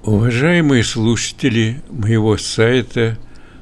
Уважаемые слушатели моего сайта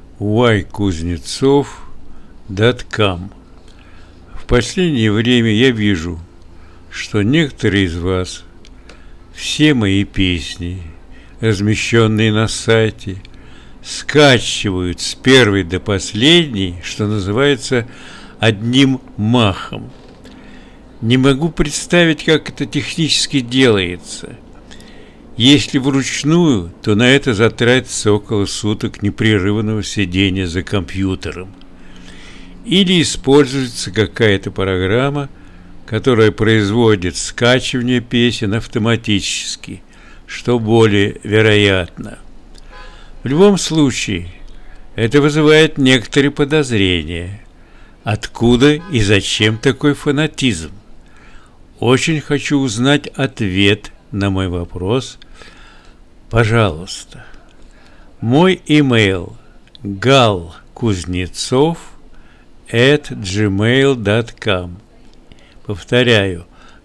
ykuznetsov.com, в последнее время я вижу, что некоторые из вас все мои песни, размещенные на сайте, скачивают с первой до последней, что называется, одним махом. Не могу представить, как это технически делается. Если вручную, то на это затратится около суток непрерывного сидения за компьютером. Или используется какая-то программа, которая производит скачивание песен автоматически, что более вероятно. В любом случае, это вызывает некоторые подозрения. Откуда и зачем такой фанатизм? Очень хочу узнать ответ на мой вопрос. Пожалуйста. Мой имейл galkuznetsov@gmail.com. Повторяю,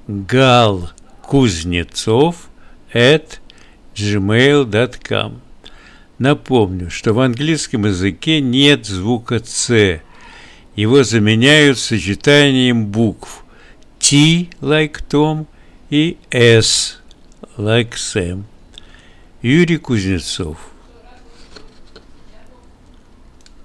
galkuznetsov@gmail.com. Напомню, что в английском языке нет звука «ц». Его заменяют сочетанием букв T, like Tom, и S, like Sam. Юрий Кузнецов.